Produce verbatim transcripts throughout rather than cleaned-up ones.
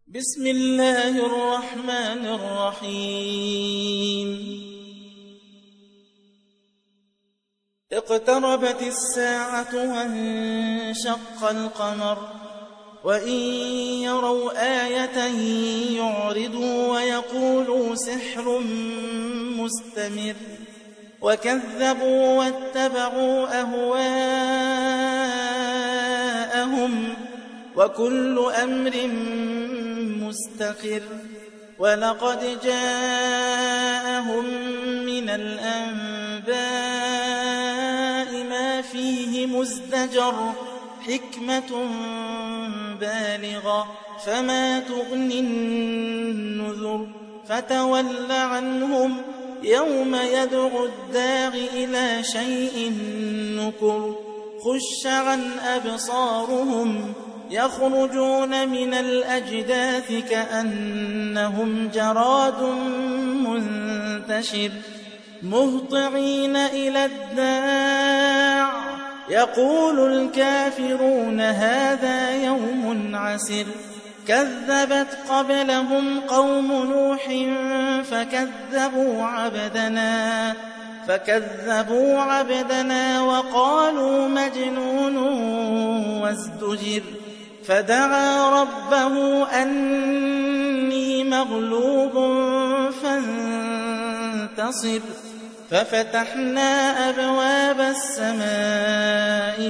بسم الله الرحمن الرحيم اقتربت الساعة وانشق القمر وإن يروا آية يعرضوا ويقولوا سحر مستمر وكذبوا واتبعوا أهواءهم وكل أمر مستقر ولقد جاءهم من الأنباء ما فيه مزدجر حكمة بالغة فما تغني النذر فتول عنهم يوم يدعو الداع إلى شيء نكر خش عن أبصارهم يخرجون من الأجداث كأنهم جراد منتشر مهطعين إلى الداع يقول الكافرون هذا يوم عسر كذبت قبلهم قوم نوح فكذبوا عبدنا فكذبوا عبدنا وقالوا مجنون وازدجر فدعا ربه أني مغلوب فانتصر ففتحنا أبواب السماء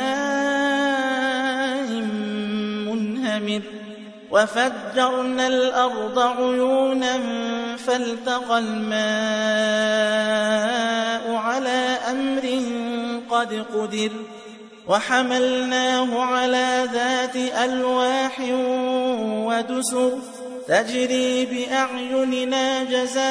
بماء منهمر وفجرنا الأرض عيونا فالتقى الماء على أمر قد قدر وحملناه على ذات ألواح ودسر تجري بأعيننا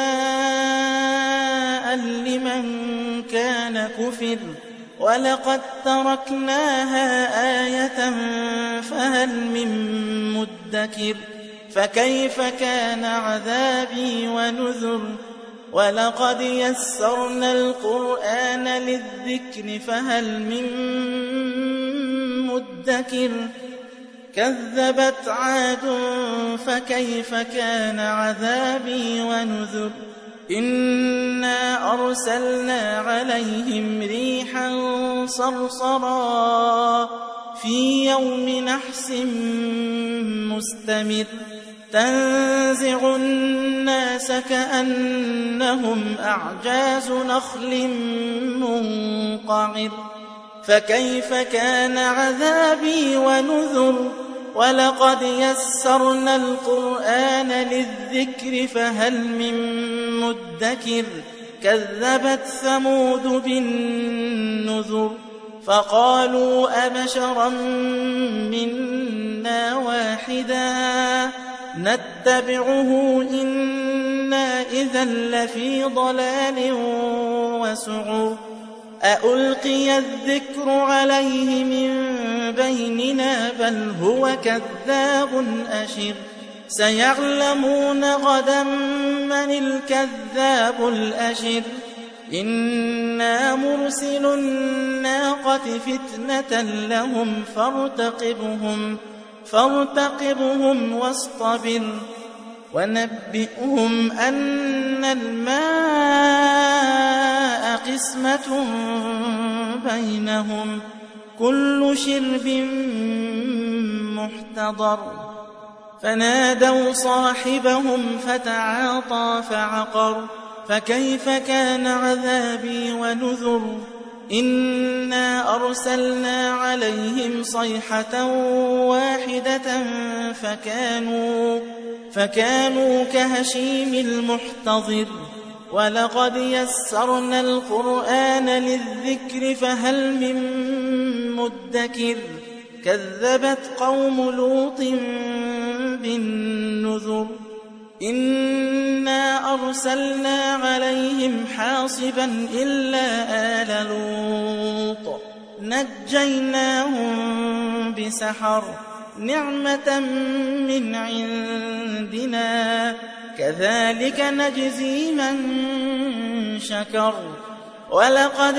جزاء لمن كان كفر ولقد تركناها آية فهل من مدكر فكيف كان عذابي ونذر ولقد يسرنا القرآن للذكر فهل من مدكر كذبت عاد فكيف كان عذابي ونذر إنا أرسلنا عليهم ريحا صرصرا في يوم نحس مستمر تنزع الناس كأنهم أعجاز نخل منقعر فكيف كان عذابي ونذر ولقد يسرنا القرآن للذكر فهل من مدكر كذبت ثمود بالنذر فقالوا أبشرا منا واحدا نتبعه إنا إذا لفي ضلال وسعر أألقي الذكر عليه من بيننا بل هو كذاب أشر سيعلمون غدا من الكذاب الأشر إنا مرسل الناقة فتنة لهم فارتقبهم فارتقبهم واصطبر ونبئهم أن الماء قسمة بينهم كل شرب محتضر فنادوا صاحبهم فتعاطى فعقر فكيف كان عذابي ونذر إنا أرسلنا عليهم صيحة واحدة فكانوا فكانوا كهشيم المحتضر ولقد يسرنا القرآن للذكر فهل من مدكر كذبت قوم لوط بالنذر إنا أرسلنا عليهم حاصبا إلا آل لوط نجيناهم بسحر نعمة من عندنا كذلك نجزي من شكر ولقد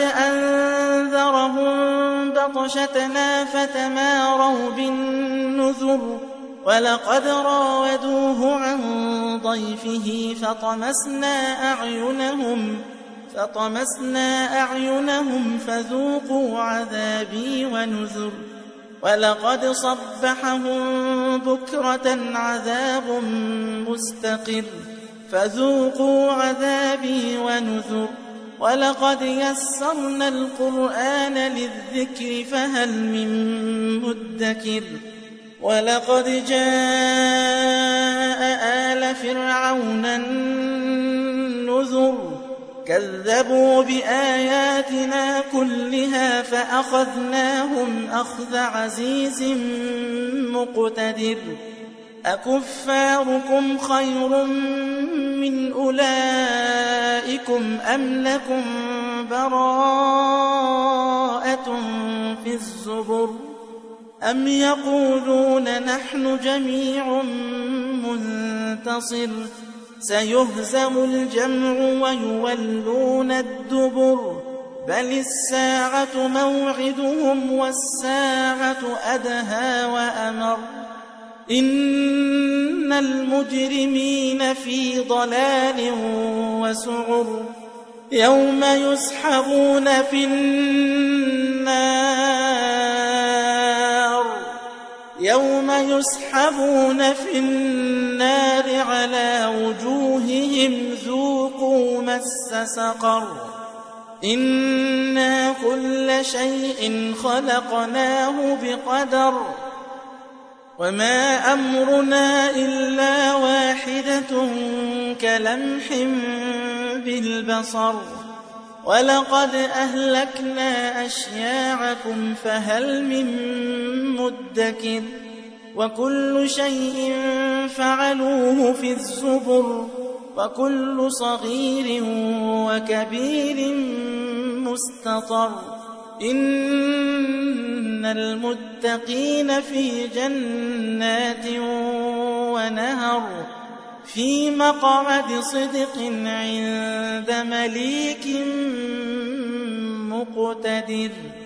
أنذرهم بطشتنا فتماروا بالنذر ولقد راودوه عن ضيفه فطمسنا أعينهم فطمسنا أعينهم فذوقوا عذابي ونذر ولقد صبحهم بكرة عذاب مستقر فذوقوا عذابي ونذر ولقد يسرنا القرآن للذكر فهل من مدكر ولقد جاء آل فرعون النذر كذبوا بآياتنا كلها فأخذناهم أخذ عزيز مقتدر أكفاركم خير من أولئكم أم لكم براءة في الزبر أم يقولون نحن جميع منتصر سيهزم الجمع ويولون الدبر بل الساعة موعدهم والساعة أدهى وأمر إن المجرمين في ضلال وسعر يوم يسحبون في النار يوم يسحبون في النار على وجوههم ذوقوا مس سقر إنا كل شيء خلقناه بقدر وما أمرنا إلا واحدة كلمح بالبصر ولقد أهلكنا أشياعكم فهل من مدكر وكل شيء فعلوه في الزبر وكل صغير وكبير مستطر إن المتقين في جنات ونهر في مقعد صدق عند مليك مقتدر.